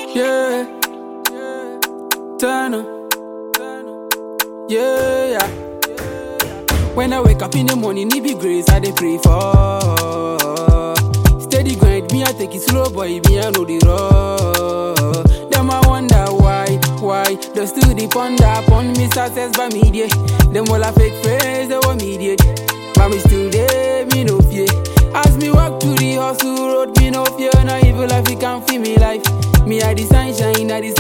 Yeah, Turner. Yeah. When I wake up in the morning, it be grace I dey pray for. Steady grind, me I take it slow, boy, me I know the road. Them I wonder why they still dey ponder upon me success by media. Them all a fake friends, they want media, but me still there, me no fear. As me walk to the hustle road, me no fear, no evil life, it can feel me life. Me I the sunshine,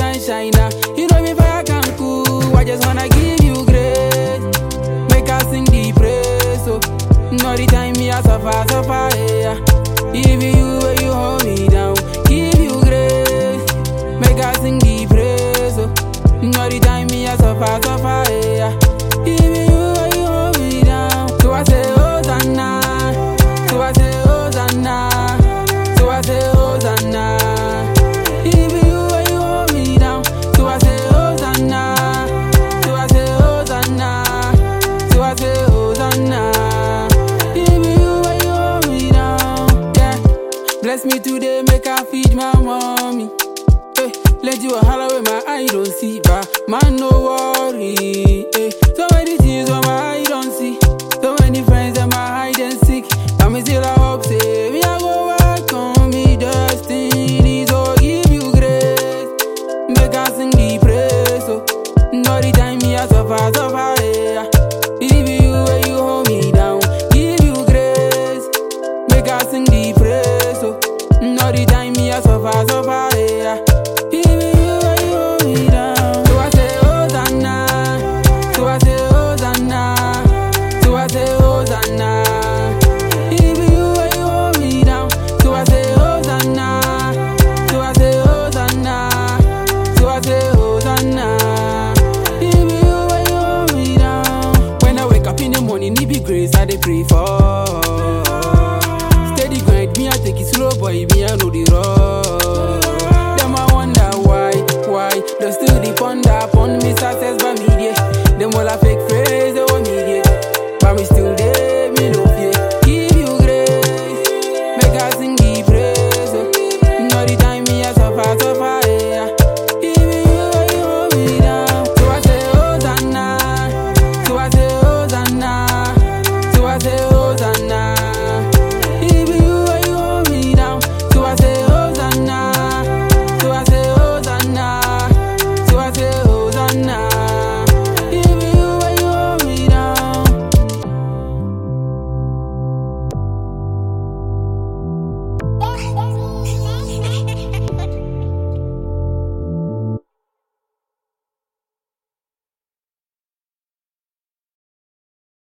you know me fire can cool. I just wanna give you grace, make us sing the praise. So, not the time me I suffer, yeah. Give you where you hold me down, give you grace, make us sing the praise. So, not the time me I suffer, yeah. Give you where you hold me down. So I say Hosanna, so I say Hosanna, so I say Hosanna. Give you where you hold me down. So I say Hosanna, so I say Hosanna, so I say Hosanna. Give you where you hold me down. Yeah, bless me today, make I feed my mommy. Hey, let you a holler with my eye don't see, but man no worry. Hey, so many things on my eye don't see, so many friends that my hide and seek. But me still I hope say me I go back on me destiny. So give you grace, make us sing the praise. So not the time me I suffer, yeah. Give you where you hold me down, give you grace, make us sing the praise. So not the time me I suffer, yeah. Give you where you hold me down. So I say Hosanna, so I say Hosanna, so I say Hosanna. Give you where you hold me down. So I say Hosanna, so I say Hosanna, so I say Hosanna. Give you where you hold me down. When I wake up in the morning, it be grace I dey pray for. Steady grind, me I take it slow, boy, me I know the road.